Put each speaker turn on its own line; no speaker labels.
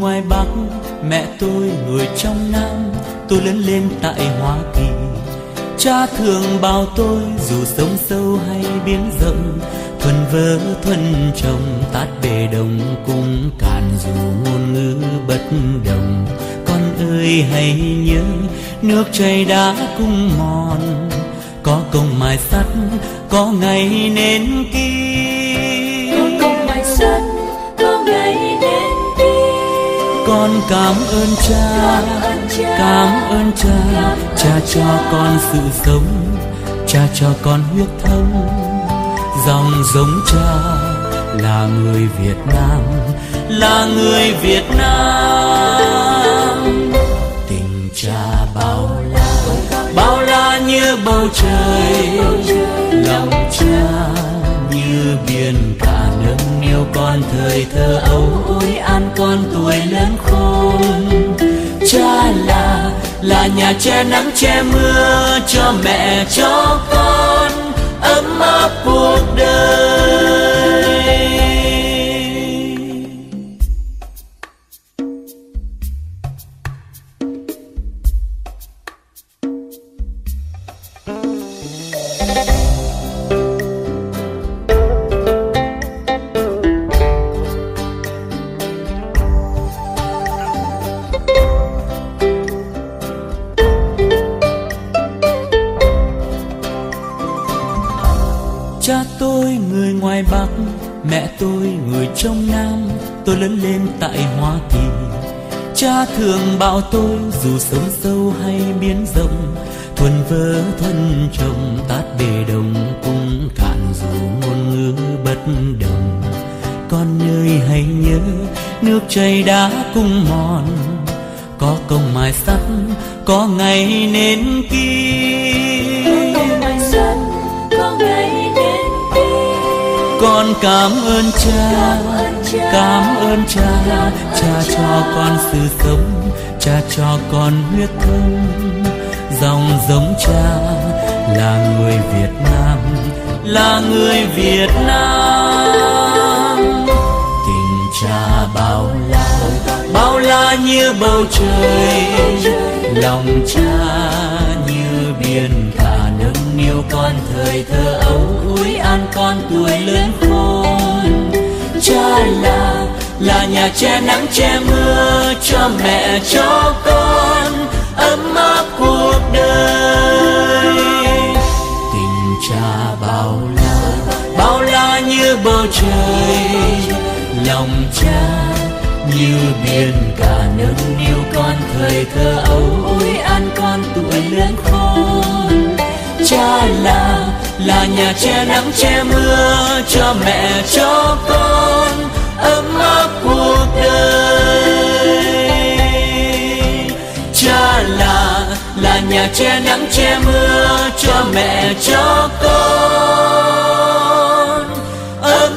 ngoài Bắc, mẹ tôi người trong Nam. Tôi lớn lên tại Hoa Kỳ. Cha thường bảo tôi dù sông sâu hay biển rộng, thuần vỡ thuần trồng tát bề đồng cũng cạn, dù ngôn ngữ bất đồng. Con ơi hãy nhớ nước chảy đá cũng mòn, có công mài sắt có ngày nên kim.
Có công mài sắt có ngày nên kim.
Con cảm ơn cha, cảm ơn cha. Cha cho con sự sống, cha cho con huyết thống. Dòng giống cha là người Việt Nam, là người Việt Nam. Tình cha bao la như bầu trời, lòng cha như biển cả nâng niu con thời thơ ấu. Ôi an con tuổi lớn khôn, cha là nhà che nắng che mưa cho mẹ cho con ấm áp cuộc đời. Cha tôi người ngoài Bắc, mẹ tôi người trong Nam. Tôi lớn lên tại Hoa Kỳ. Cha thường bảo tôi dù sông sâu hay biển rộng, thuần vỡ thuần trồng tát bề đồng cũng cạn, dù ngôn ngữ bất đồng. Con ơi hãy nhớ nước chảy đá cũng mòn, có công mài sắt có ngày nên kim. Con cảm ơn cha, cảm ơn cha. Cha cho con sự sống, cha cho con huyết thống. Dòng giống cha là người Việt Nam, là người Việt Nam. Tình cha bao la như bầu trời, lòng cha như biển cả nâng niu con thời thơ ấu. Ôi an con tuổi lớn khôn, cha là nhà che nắng che mưa cho mẹ cho con ấm áp cuộc đời. Tình cha bao la như bầu trời, lòng cha như biển cả nâng niu con thời thơ ấu. Ôi an con tuổi lớn khôn, cha là nhà che nắng che mưa cho mẹ cho con ấm áp cuộc đời. Cha là nhà che nắng che mưa cho mẹ cho con ấm